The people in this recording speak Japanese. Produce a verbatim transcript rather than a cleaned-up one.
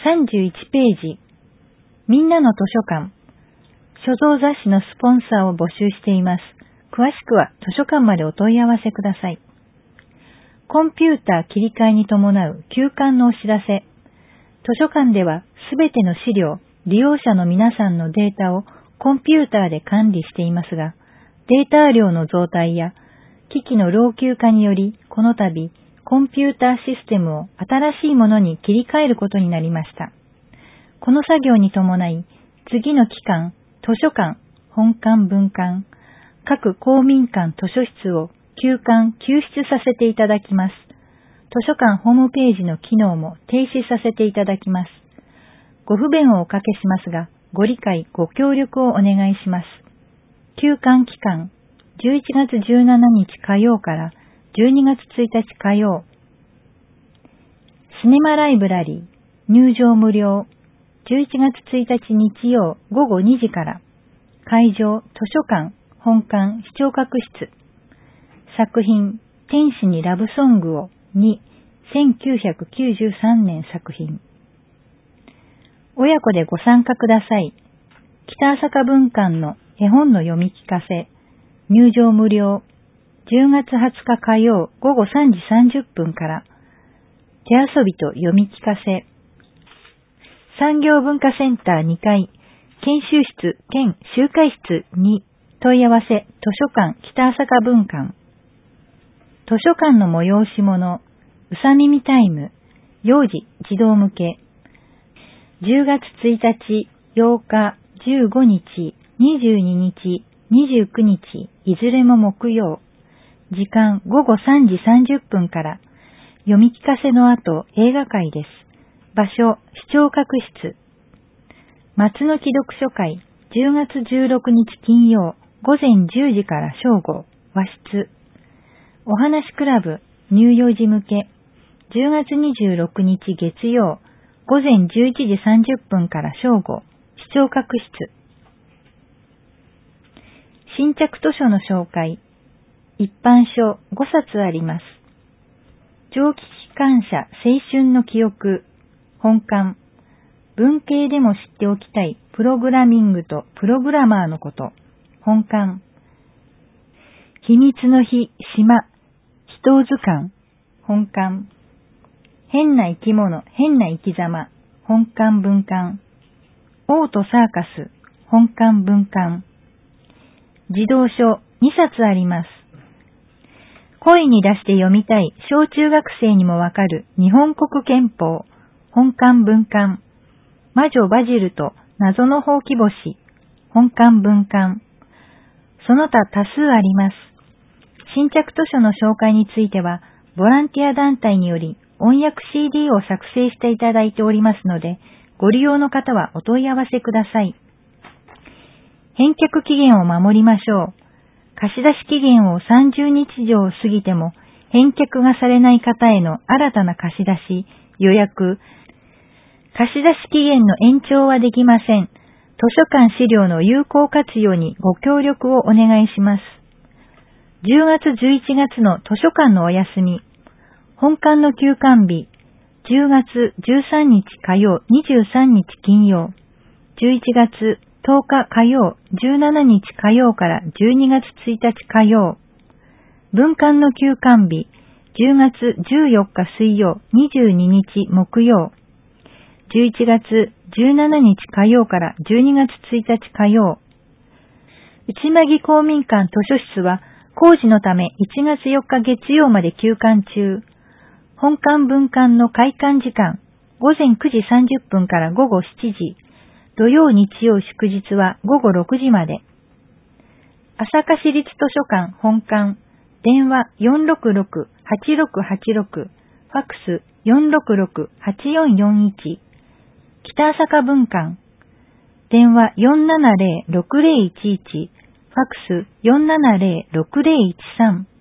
さんじゅういちページ、みんなの図書館、所蔵雑誌のスポンサーを募集しています。詳しくは図書館までお問い合わせください。コンピューター切り替えに伴う休館のお知らせ。図書館ではすべての資料、利用者の皆さんのデータをコンピューターで管理していますが、データ量の増大や機器の老朽化により、この度、コンピューターシステムを新しいものに切り替えることになりました。この作業に伴い、次の期間、図書館、本館分館、各公民館図書室を休館休出させていただきます。図書館ホームページの機能も停止させていただきます。ご不便をおかけしますが、ご理解、ご協力をお願いします。休館期間、じゅういちがつじゅうしちにち火曜からじゅうにがつついたち火曜。シネマライブラリー、入場無料。じゅういちがつついたち日曜ごごにじから。会場、図書館、本館、視聴覚室。作品、天使にラブソングをに、せんきゅうひゃくきゅうじゅうさんねん作品。親子でご参加ください。北朝霞文館の絵本の読み聞かせ。入場無料。じゅうがつはつか火曜ごごさんじさんじゅっぷんから。手遊びと読み聞かせ。産業文化センターにかい、研修室兼集会室に問い合わせ図書館北朝霞文館。図書館の催し物、うさみみタイム、幼児児童向け。じゅうがつついたち、ようか、じゅうごにち、にじゅうににち、にじゅうくにち、いずれも木曜。時間ごごさんじさんじゅっぷんから。読み聞かせの後、映画会です。場所、視聴覚室。松の木読書会、じゅうがつじゅうろくにち金曜、ごぜんじゅうじから正午、和室。お話クラブ、乳幼児向け、じゅうがつにじゅうろくにち月曜、ごぜんじゅういちじさんじゅっぷんから正午、視聴覚室。新着図書の紹介、一般書ごさつあります。蒸気機関車青春の記憶、本館。文系でも知っておきたいプログラミングとプログラマーのこと、本館。秘密の日、島、人図鑑、本館。変な生き物、変な生き様、本館文館。王とサーカス、本館文館。児童書にさつあります。声に出して読みたい小中学生にもわかる日本国憲法、本館文館。魔女バジルと謎のほうき星、本館文館。その他多数あります。新着図書の紹介については、ボランティア団体により音訳 シーディー を作成していただいておりますので、ご利用の方はお問い合わせください。返却期限を守りましょう。貸し出し期限をさんじゅうにち以上過ぎても返却がされない方への新たな貸し出し、予約、貸し出し期限の延長はできません。図書館資料の有効活用にご協力をお願いします。じゅうがつじゅういちがつの図書館のお休み、本館の休館日、じゅうがつじゅうさんにち火曜、にじゅうさんにち金曜、じゅういちがつとおか火曜、じゅうしちにち火曜からじゅうにがつついたち火曜、文館の休館日、じゅうがつじゅうよっか水曜、にじゅうににち木曜、じゅういちがつじゅうしちにち火曜からじゅうにがつついたち火曜。内間木公民館図書室は工事のためいちがつよっか月曜まで休館中。本館文館の開館時間、ごぜんくじさんじゅっぷんからごごしちじ。土曜日曜祝日はごごろくじまで。朝霞市立図書館本館、電話 よんろくろく はちろくはちろく、ファックス よんろくろく はちよんよんいち。北朝霞文館、電話 よんななぜろろ ろくぜろいちいち、ファックス よんななぜろろ ろくぜろいちさん。